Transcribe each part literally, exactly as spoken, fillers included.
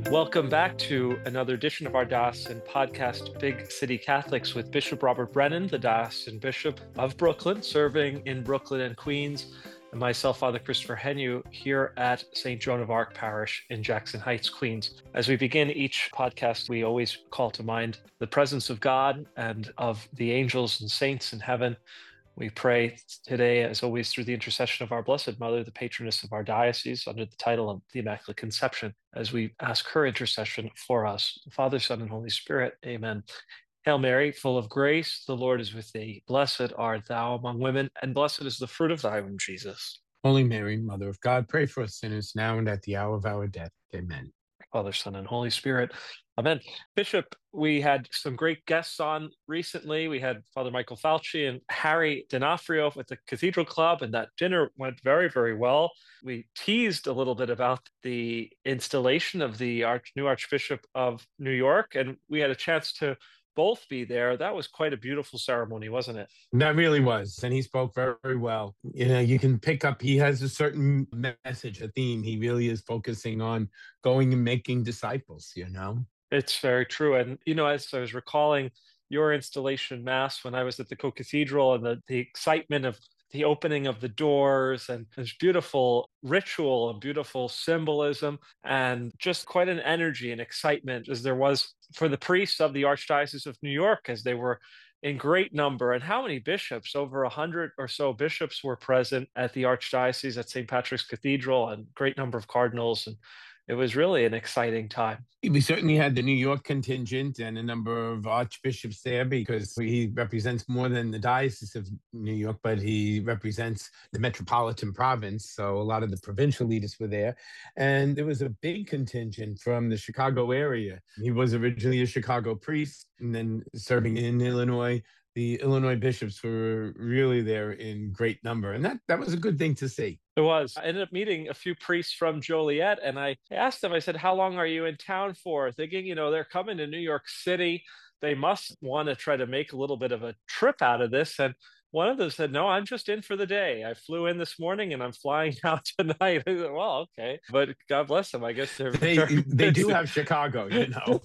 Welcome back to another edition of our diocesan podcast, Big City Catholics, with Bishop Robert Brennan, the diocesan bishop of Brooklyn, serving in Brooklyn and Queens, and myself, Father Christopher Heanue, here at Saint Joan of Arc Parish in Jackson Heights, Queens. As we begin each podcast, we always call to mind the presence of God and of the angels and saints in heaven. We pray today, as always, through the intercession of our Blessed Mother, the patroness of our diocese, under the title of the Immaculate Conception, as we ask her intercession for us. Father, Son, and Holy Spirit, amen. Hail Mary, full of grace, the Lord is with thee. Blessed art thou among women, and blessed is the fruit of thy womb, Jesus. Holy Mary, Mother of God, pray for us sinners now and at the hour of our death. Amen. Father, Son, and Holy Spirit. Amen. Bishop, we had some great guests on recently. We had Father Michael Falci and Harry D'Onofrio at the Cathedral Club, and that dinner went very, very well. We teased a little bit about the installation of the Arch- new Archbishop of New York, and we had a chance to both be there. That was quite a beautiful ceremony, wasn't it? That really was. And he spoke very, very well. You know, you can pick up, he has a certain message, a theme. He really is focusing on going and making disciples, you know? It's very true. And, you know, as I was recalling your installation mass when I was at the co-cathedral, and the, the excitement of the opening of the doors, and this beautiful ritual and beautiful symbolism, and just quite an energy and excitement as there was for the priests of the Archdiocese of New York, as they were in great number. And how many bishops, over a hundred or so bishops, were present at the Archdiocese at Saint Patrick's Cathedral, and great number of cardinals. And it was really an exciting time. We certainly had the New York contingent and a number of archbishops there, because he represents more than the Diocese of New York, but he represents the metropolitan province. So a lot of the provincial leaders were there. And there was a big contingent from the Chicago area. He was originally a Chicago priest and then serving in Illinois. The Illinois bishops were really there in great number. And that, that was a good thing to see. It was. I ended up meeting a few priests from Joliet, and I asked them, I said, how long are you in town for? Thinking, you know, they're coming to New York City. They must want to try to make a little bit of a trip out of this. And one of them said, no, I'm just in for the day. I flew in this morning and I'm flying out tonight. I said, well, okay. But God bless them. I guess they're They they do have Chicago, you know.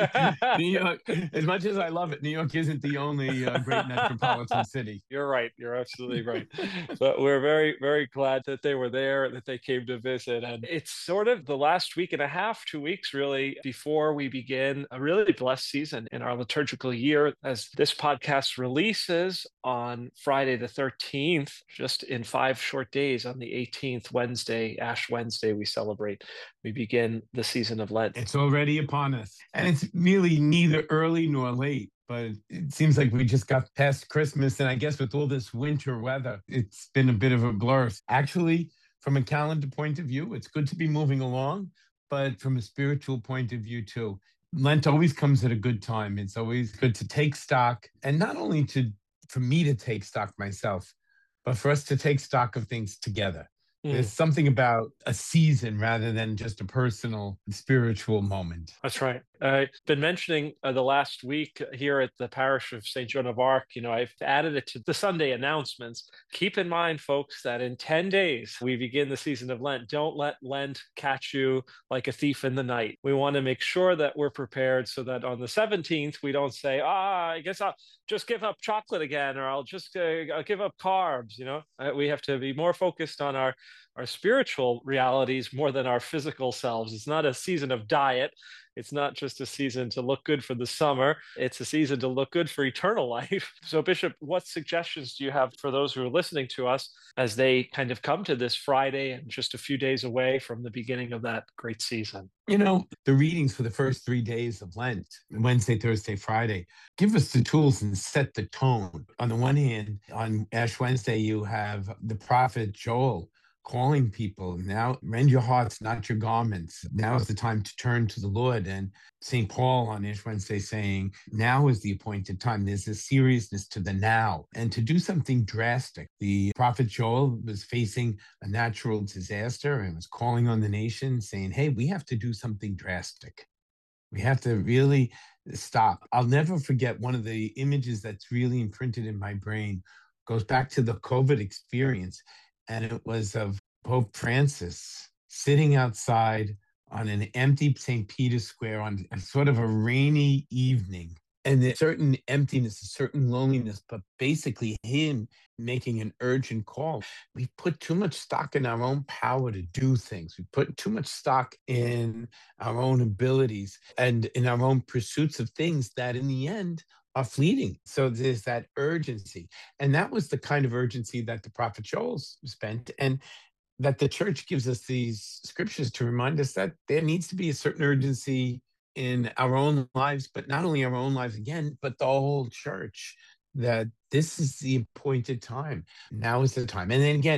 New York, as much as I love it, New York isn't the only uh, great metropolitan city. You're right. You're absolutely right. But we're very, very glad that they were there, that they came to visit. And it's sort of the last week and a half, two weeks really, before we begin a really blessed season in our liturgical year, as this podcast releases on Friday the thirteenth, just in five short days. On the eighteenth, Wednesday, Ash Wednesday, we celebrate. We begin the season of Lent. It's already upon us. And it's really neither early nor late, but it seems like we just got past Christmas. And I guess with all this winter weather, it's been a bit of a blur. Actually, from a calendar point of view, it's good to be moving along, but from a spiritual point of view too. Lent always comes at a good time. It's always good to take stock, and not only to for me to take stock myself, but for us to take stock of things together. Mm. There's something about a season rather than just a personal spiritual moment. That's right. I've been mentioning uh, the last week here at the parish of Saint Joan of Arc, you know, I've added it to the Sunday announcements. Keep in mind, folks, that in ten days, we begin the season of Lent. Don't let Lent catch you like a thief in the night. We want to make sure that we're prepared so that on the seventeenth, we don't say, ah, I guess I'll just give up chocolate again, or I'll just uh, I'll give up carbs. You know, uh, we have to be more focused on our our spiritual realities more than our physical selves. It's not a season of diet. It's not just a season to look good for the summer. It's a season to look good for eternal life. So, Bishop, what suggestions do you have for those who are listening to us as they kind of come to this Friday and just a few days away from the beginning of that great season? You know, the readings for the first three days of Lent, Wednesday, Thursday, Friday, give us the tools and set the tone. On the one hand, on Ash Wednesday, you have the prophet Joel calling people, now rend your hearts, not your garments. Now is the time to turn to the Lord. And Saint Paul on Ash Wednesday saying, now is the appointed time. There's a seriousness to the now, and to do something drastic. The prophet Joel was facing a natural disaster and was calling on the nation saying, hey, we have to do something drastic. We have to really stop. I'll never forget one of the images that's really imprinted in my brain, goes back to the COVID experience. And it was of Pope Francis sitting outside on an empty Saint Peter's Square on a sort of a rainy evening. And a certain emptiness, a certain loneliness, but basically him making an urgent call. We put too much stock in our own power to do things. We put too much stock in our own abilities and in our own pursuits of things that in the end are fleeting. So there's that urgency. And that was the kind of urgency that the prophet Joel spent. And that the church gives us these scriptures to remind us that there needs to be a certain urgency in our own lives, but not only our own lives again, but the whole church, that this is the appointed time. Now is the time. And then again,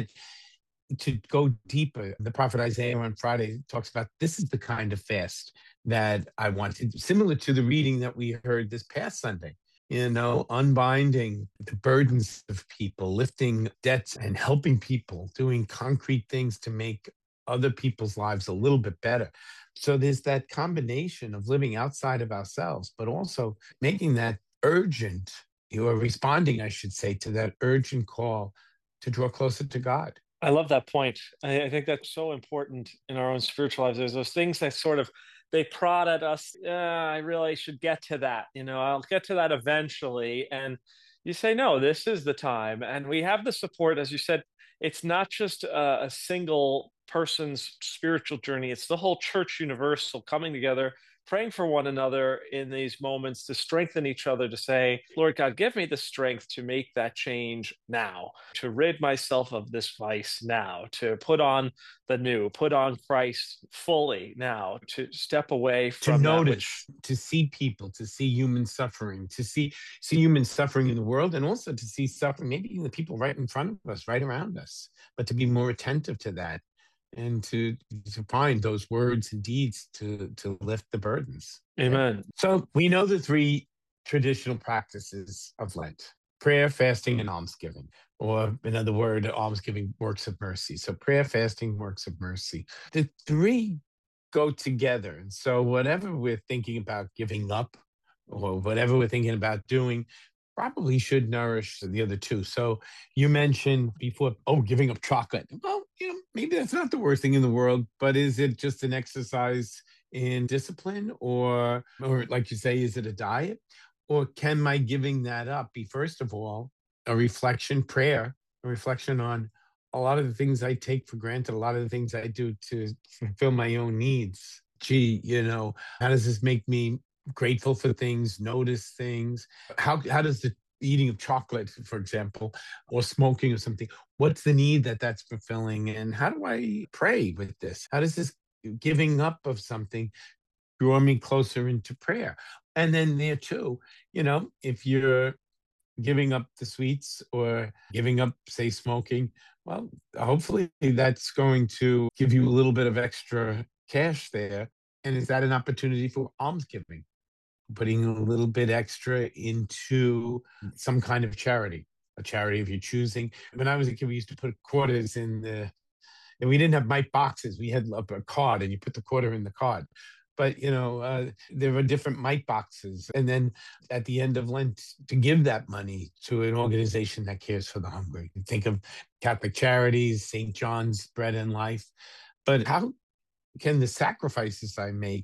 to go deeper, the prophet Isaiah on Friday talks about this is the kind of fast that I wanted, similar to the reading that we heard this past Sunday. You know, unbinding the burdens of people, lifting debts and helping people, doing concrete things to make other people's lives a little bit better. So there's that combination of living outside of ourselves, but also making that urgent, you are responding, I should say, to that urgent call to draw closer to God. I love that point. I, I think that's so important in our own spiritual lives. There's those things that sort of they prod at us. Uh, I really should get to that. You know, I'll get to that eventually. And you say, no, this is the time. And we have the support, as you said, it's not just a, a single person's spiritual journey. It's the whole church universal coming together, praying for one another in these moments to strengthen each other, to say, Lord God, give me the strength to make that change now, to rid myself of this vice now, to put on the new, put on Christ fully now, to step away to from that notice, which... to see people, to see human suffering, to see see human suffering in the world, and also to see suffering, maybe even the people right in front of us, right around us, but to be more attentive to that and to to find those words and deeds to to lift the burdens. Amen. So we know the three traditional practices of Lent: prayer, fasting, and almsgiving, or another word, almsgiving, works of mercy. So prayer, fasting, works of mercy. The three go together. And so whatever we're thinking about giving up or whatever we're thinking about doing probably should nourish the other two. So you mentioned before, oh, giving up chocolate. Well, you know, maybe that's not the worst thing in the world, but is it just an exercise in discipline, or, or like you say, is it a diet? Or can my giving that up be, first of all, a reflection, prayer, a reflection on a lot of the things I take for granted, a lot of the things I do to fulfill my own needs. Gee, you know, how does this make me grateful for things, notice things? How how does the eating of chocolate, for example, or smoking or something, what's the need that that's fulfilling? And how do I pray with this? How does this giving up of something draw me closer into prayer? And then there too, you know, if you're giving up the sweets or giving up, say, smoking, well, hopefully that's going to give you a little bit of extra cash there. And is that an opportunity for almsgiving? Putting a little bit extra into some kind of charity, a charity of your choosing. When I was a kid, we used to put quarters in the, and we didn't have mite boxes. We had a card, and you put the quarter in the card. But, you know, uh, there were different mite boxes. And then at the end of Lent, to give that money to an organization that cares for the hungry. You think of Catholic Charities, Saint John's Bread and Life. But how can the sacrifices I make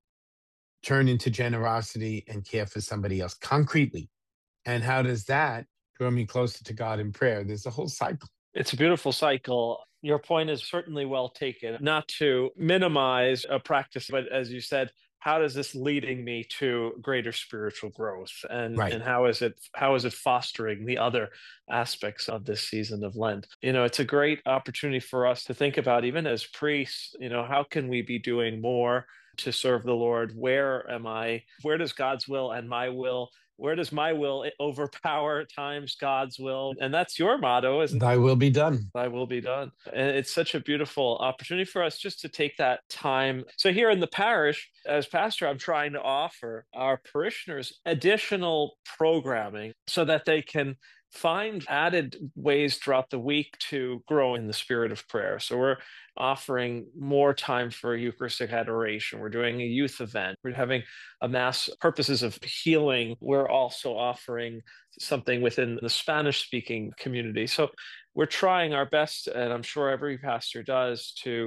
turn into generosity and care for somebody else concretely? And how does that draw me closer to God in prayer? There's a whole cycle. It's a beautiful cycle. Your point is certainly well taken. Not to minimize a practice, but as you said, how does this leading me to greater spiritual growth? And Right. and how is it how is it fostering the other aspects of this season of Lent? You know, it's a great opportunity for us to think about, even as priests, you know, how can we be doing more to serve the Lord? Where am I? Where does God's will and my will, where does my will overpower times God's will? And that's your motto, isn't it? Thy will be done. Thy will be done. And it's such a beautiful opportunity for us just to take that time. So here in the parish, as pastor, I'm trying to offer our parishioners additional programming so that they can find added ways throughout the week to grow in the spirit of prayer. So we're offering more time for Eucharistic adoration. We're doing a youth event. We're having a mass purposes of healing. We're also offering something within the Spanish-speaking community. So we're trying our best, and I'm sure every pastor does, to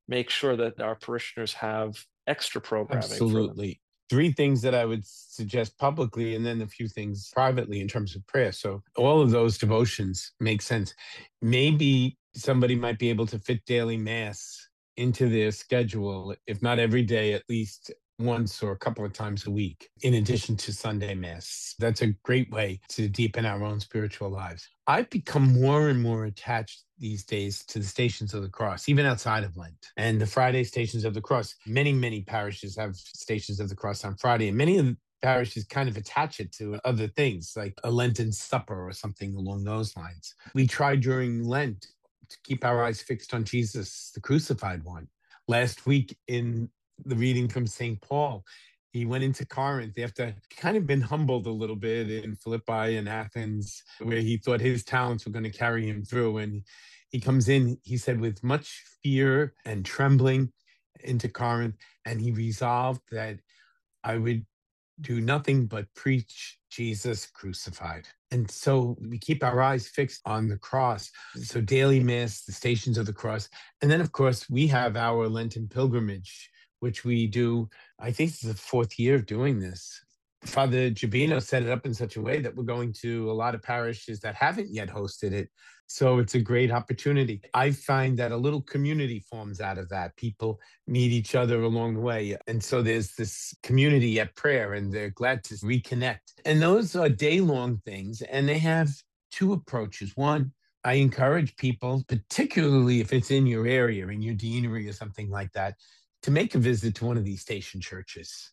make sure that our parishioners have extra programming for them. Absolutely. Three things that I would suggest publicly, and then a few things privately in terms of prayer. So all of those devotions make sense. Maybe somebody might be able to fit daily mass into their schedule, if not every day, at least once or a couple of times a week, in addition to Sunday mass. That's a great way to deepen our own spiritual lives. I've become more and more attached these days to the Stations of the Cross, even outside of Lent. And the Friday Stations of the Cross, many, many parishes have Stations of the Cross on Friday, and many of the parishes kind of attach it to other things, like a Lenten supper or something along those lines. We try during Lent to keep our eyes fixed on Jesus, the crucified one. Last week in the reading from Saint Paul, he went into Corinth after kind of been humbled a little bit in Philippi and Athens, where he thought his talents were going to carry him through. And he comes in, he said, with much fear and trembling into Corinth, and he resolved that I would do nothing but preach Jesus crucified. And so we keep our eyes fixed on the cross. So daily mass, the Stations of the Cross. And then, of course, we have our Lenten pilgrimage, which we do. I think this is the fourth year of doing this. Father Gibino set it up in such a way that we're going to a lot of parishes that haven't yet hosted it. So it's a great opportunity. I find that a little community forms out of that. People meet each other along the way. And so there's this community at prayer, and they're glad to reconnect. And those are day-long things, and they have two approaches. One, I encourage people, particularly if it's in your area, in your deanery or something like that, to make a visit to one of these station churches.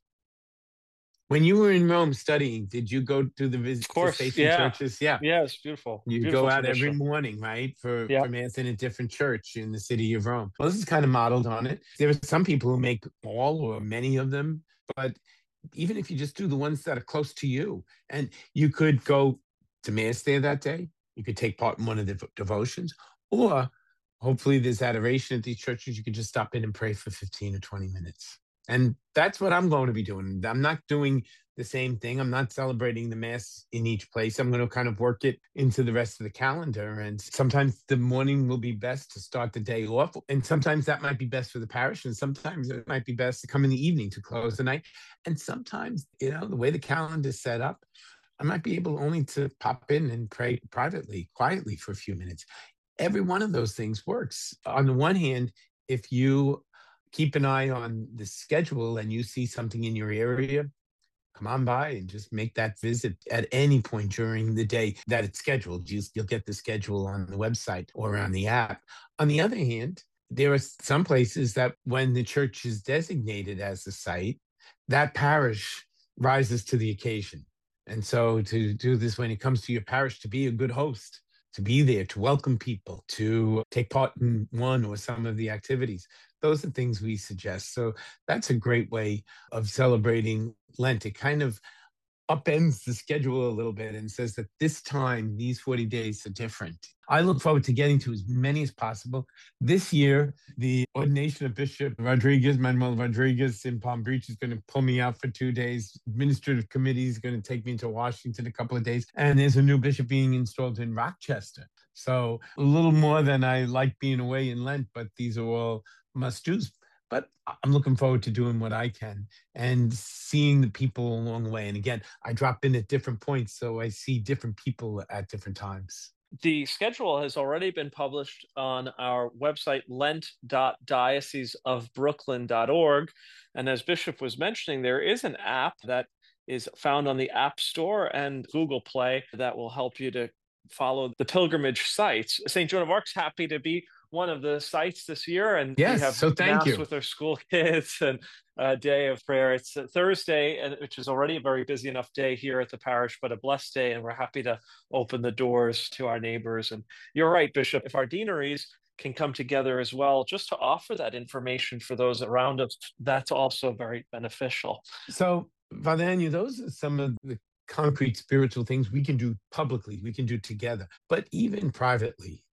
When you were in Rome studying, did you go to the visit Of course, to station yeah. churches? Yeah. Yeah, it's beautiful. You Beautiful go out tradition. every morning, right, for, Yeah. for mass in a different church in the city of Rome. Well, this is kind of modeled on it. There are some people who make all or many of them, but even if you just do the ones that are close to you, and you could go to mass there that day, you could take part in one of the devotions, or hopefully there's adoration at these churches. You could just stop in and pray for fifteen or twenty minutes. And that's what I'm going to be doing. I'm not doing the same thing. I'm not celebrating the mass in each place. I'm going to kind of work it into the rest of the calendar. And sometimes the morning will be best to start the day off. And sometimes that might be best for the parish. And sometimes it might be best to come in the evening to close the night. And sometimes, you know, the way the calendar is set up, I might be able only to pop in and pray privately, quietly for a few minutes. Every one of those things works. On the one hand, if you keep an eye on the schedule and you see something in your area, come on by and just make that visit at any point during the day that it's scheduled. You, you'll get the schedule on the website or on the app. On the other hand, there are some places that when the church is designated as a site, that parish rises to the occasion. And so to do this when it comes to your parish, to be a good host, to be there, to welcome people, to take part in one or some of the activities. Those are things we suggest. So that's a great way of celebrating Lent. It kind of upends the schedule a little bit and says that this time, these forty days are different. I look forward to getting to as many as possible. This year, the ordination of Bishop Rodriguez, Manuel Rodriguez in Palm Beach is going to pull me out for two days. Administrative committee is going to take me to Washington a couple of days. And there's a new bishop being installed in Rochester. So a little more than I like being away in Lent, but these are all must-dos. But I'm looking forward to doing what I can and seeing the people along the way. And again, I drop in at different points, so I see different people at different times. The schedule has already been published on our website, lent dot diocese of brooklyn dot org. And as Bishop was mentioning, there is an app that is found on the App Store and Google Play that will help you to follow the pilgrimage sites. Saint Joan of Arc's happy to be one of the sites this year, and yes, we have so thank mass you. with our school kids and a day of prayer. It's a Thursday, and which is already a very busy enough day here at the parish, but a blessed day, and we're happy to open the doors to our neighbors. And you're right, Bishop, if our deaneries can come together as well, just to offer that information for those around us, that's also very beneficial. So, Father Anu, those are some of the concrete spiritual things we can do publicly, we can do together, but even privately.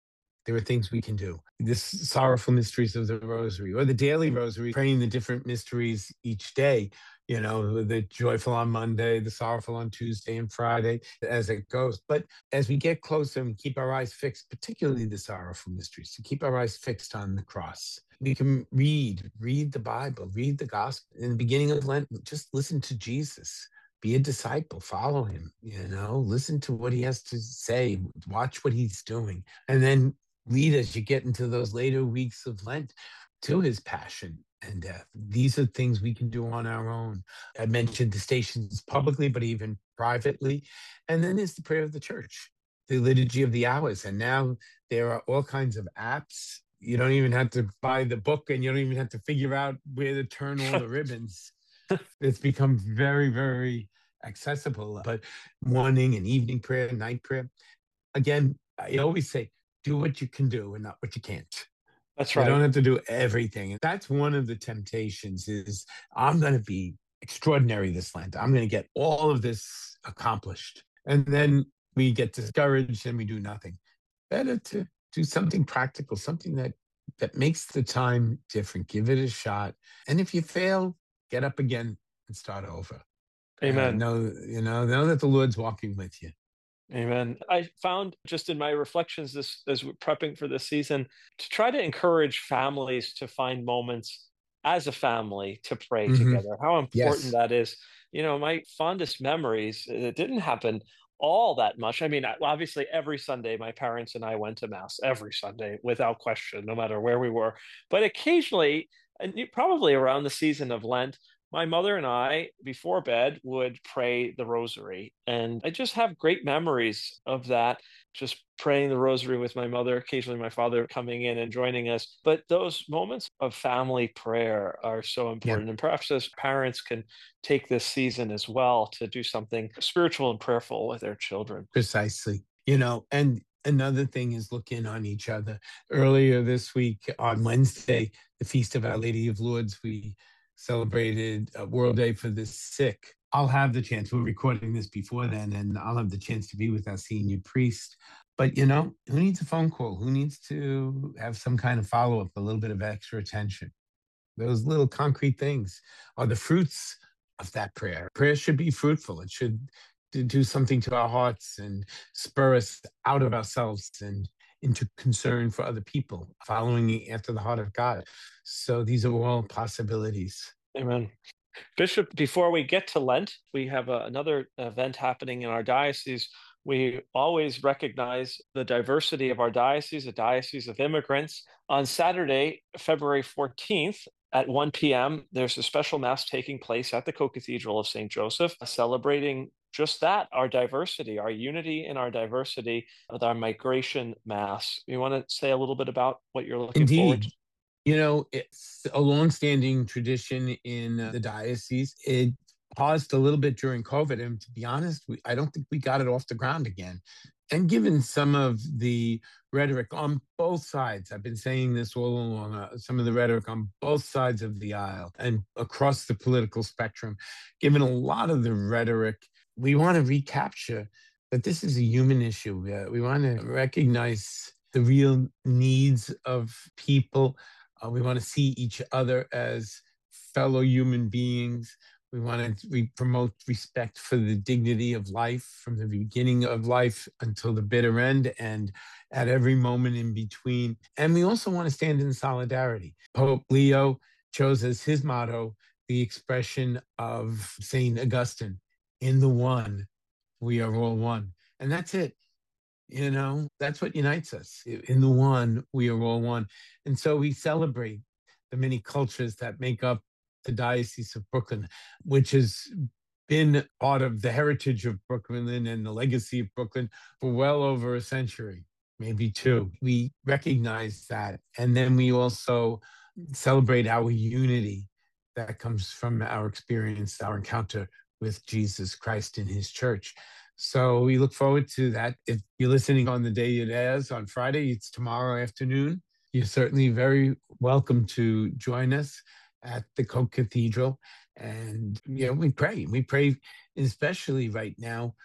There are things we can do. This sorrowful mysteries of the rosary or the daily rosary, praying the different mysteries each day, you know, the joyful on Monday, the sorrowful on Tuesday and Friday as it goes. But as we get closer and keep our eyes fixed, particularly the sorrowful mysteries, to keep our eyes fixed on the cross, we can read, read the Bible, read the gospel. In the beginning of Lent, just listen to Jesus. Be a disciple, follow him, you know, listen to what he has to say, watch what he's doing. And then lead as you get into those later weeks of Lent to his passion and death. These are things we can do on our own. I mentioned the stations publicly, but even privately. And then there's the prayer of the church, the liturgy of the hours. And now there are all kinds of apps. You don't even have to buy the book and you don't even have to figure out where to turn all the ribbons. It's become very, very accessible. But morning and evening prayer, night prayer. Again, I always say, do what you can do and not what you can't. That's You right. don't have to do everything. And that's one of the temptations is I'm going to be extraordinary this Lent. I'm going to get all of this accomplished. And then we get discouraged and we do nothing. Better to do something practical, something that that makes the time different. Give it a shot. And if you fail, get up again and start over. Uh, Amen. know, you know, know that the Lord's walking with you. Amen. I found just in my reflections this as we're prepping for this season to try to encourage families to find moments as a family to pray Mm-hmm. together. How important Yes. that is. You know, my fondest memories, it didn't happen all that much. I mean, I- obviously every Sunday my parents and I went to mass every Sunday without question, no matter where we were. But occasionally, and probably around the season of Lent, my mother and I, before bed, would pray the rosary. And I just have great memories of that, just praying the rosary with my mother, occasionally my father coming in and joining us. But those moments of family prayer are so Yeah, important. And perhaps as parents can take this season as well to do something spiritual and prayerful with their children. precisely. You know, and another thing is look in on each other. Earlier this week on Wednesday, the Feast of Our Lady of Lourdes, we celebrated a World Day for the Sick. I'll have the chance, we're recording this before then, and I'll have the chance to be with our senior priest. But, you know, who needs a phone call? Who needs to have some kind of follow up, a little bit of extra attention? Those little concrete things are the fruits of that prayer. Prayer should be fruitful. It should do something to our hearts and spur us out of ourselves and into concern for other people, following after the heart of God. So these are all possibilities. Amen. Bishop, before we get to Lent, we have a, another event happening in our diocese. We always recognize the diversity of our diocese, a diocese of immigrants. On Saturday, February fourteenth at one p m, there's a special Mass taking place at the Co-Cathedral of Saint Joseph, celebrating just that, our diversity, our unity in our diversity with our migration Mass. You want to say a little bit about what you're looking forward to? Indeed. You know, it's a longstanding tradition in uh, the diocese. It paused a little bit during COVID, and to be honest, we, I don't think we got it off the ground again. And given some of the rhetoric on both sides, I've been saying this all along, uh, some of the rhetoric on both sides of the aisle and across the political spectrum, given a lot of the rhetoric, we want to recapture that this is a human issue. Uh, we want to recognize the real needs of people. Uh, we want to see each other as fellow human beings. We want to we promote respect for the dignity of life from the beginning of life until the bitter end and at every moment in between. And we also want to stand in solidarity. Pope Leo chose as his motto the expression of Saint Augustine, in the one, we are all one. And that's it. You know, that's what unites us. In the one, we are all one. And so we celebrate the many cultures that make up the Diocese of Brooklyn, which has been part of the heritage of Brooklyn and the legacy of Brooklyn for well over a century, maybe two. We recognize that. And then we also celebrate our unity that comes from our experience, our encounter with Jesus Christ in his church. So we look forward to that. If you're listening on the day it airs on Friday, it's tomorrow afternoon. You're certainly very welcome to join us at the Co-Cathedral. And, you know, we pray. We pray, especially right now,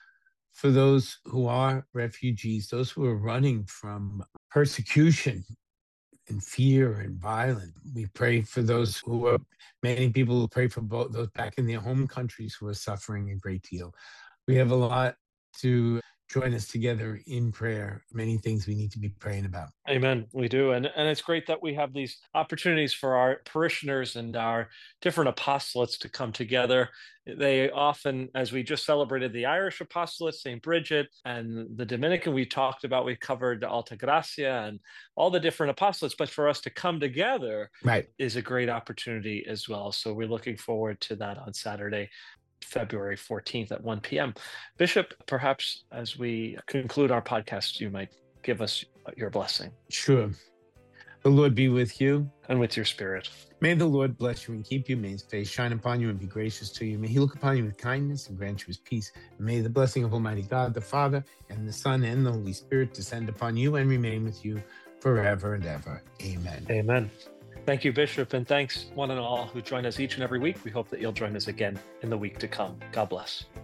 for those who are refugees, those who are running from persecution and fear and violence. We pray for those who are, many people who pray for both those back in their home countries who are suffering a great deal. We have a lot to join us together in prayer. Many things we need to be praying about. Amen. We do. And, and it's great that we have these opportunities for our parishioners and our different apostolates to come together. They often, as we just celebrated the Irish apostolate, Saint Bridget, and the Dominican we talked about, we covered Alta Gracia and all the different apostolates. But for us to come together right. is a great opportunity as well. So we're looking forward to that on Saturday, February fourteenth at one p.m. Bishop, perhaps as we conclude our podcast, you might give us your blessing. Sure. The Lord be with you. And with your spirit. May the Lord bless you and keep you. May his face shine upon you and be gracious to you. May he look upon you with kindness and grant you his peace. And may the blessing of Almighty God, the Father, and the Son, and the Holy Spirit descend upon you and remain with you forever and ever. Amen. Amen. Thank you, Bishop, and thanks one and all who join us each and every week. We hope that you'll join us again in the week to come. God bless.